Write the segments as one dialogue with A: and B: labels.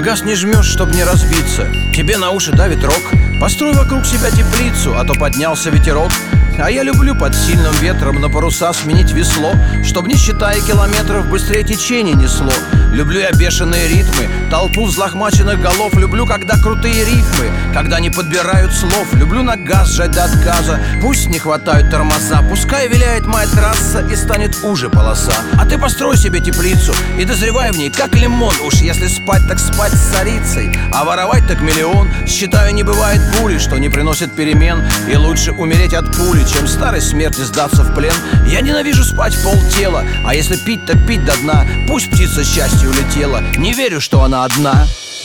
A: На газ не жмешь, чтоб не разбиться. Тебе на уши давит рок. Построй вокруг себя теплицу, а то поднялся ветерок. А я люблю под сильным ветром на паруса сменить весло, чтоб, не считая километров, быстрее течение несло. Люблю я бешеные ритмы, толпу взлохмаченных голов. Люблю, когда крутые рифмы, когда не подбирают слов. Люблю на газ жать до отказа, пусть не хватают тормоза. Пускай виляет моя трасса и станет уже полоса. А ты построй себе теплицу и дозревай в ней, как лимон. Уж если спать, так спать с царицей, а воровать так миллион. Считаю, не бывает бури, что не приносит перемен. И лучше умереть от пули, чем старой смерти сдаться в плен. Я ненавижу спать полтела, а если пить, так пить до дна. Пусть птица счастья улетела, не верю, что она одна.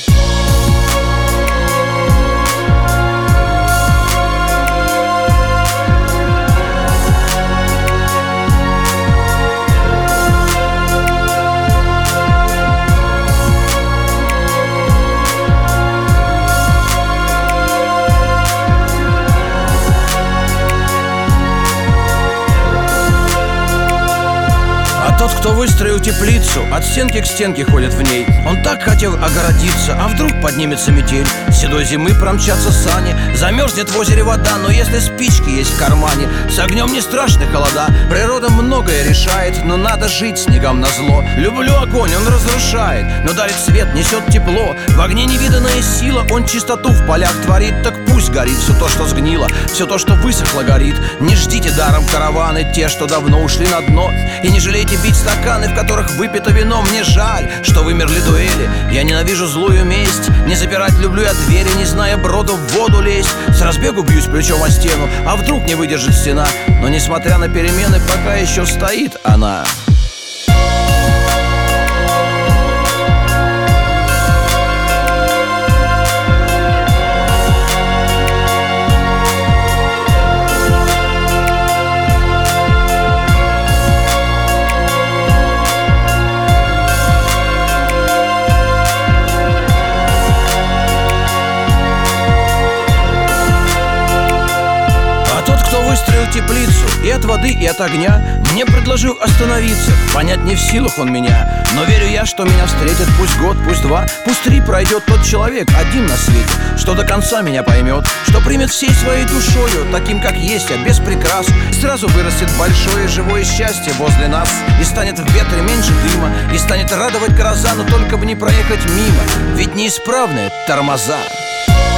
A: Тот, кто выстроил теплицу, от стенки к стенке ходит в ней. Он так хотел огородиться, а вдруг поднимется метель. Седой зимы промчатся сани, замерзнет в озере вода. Но если спички есть в кармане, с огнем не страшны холода. Природа многое решает, но надо жить снегам назло. Люблю огонь, он разрушает, но дарит свет, несет тепло. В огне невиданная сила, он чистоту в полях творит. Так пусть горит все то, что сгнило, все то, что высохло, горит. Не ждите даром караваны, те, что давно ушли на дно. И не жалейте бить стаканы, в которых выпито вино. Мне жаль, что вымерли дуэли. Я ненавижу злую месть. Не запирать люблю я двери, не зная броду в воду лезть. С разбегу бьюсь плечом о стену, а вдруг не выдержит стена. Но несмотря на перемены, пока еще стоит она. Выстроил теплицу и от воды, и от огня, мне предложил остановиться. Понять не в силах он меня, но верю я, что меня встретит. Пусть год, пусть два, пусть три пройдет тот человек один на свете, что до конца меня поймет, что примет всей своей душою, таким как есть я, без прикрас. И сразу вырастет большое живое счастье возле нас, и станет в ветре меньше дыма, и станет радовать гроза, но только бы не проехать мимо, ведь неисправны тормоза.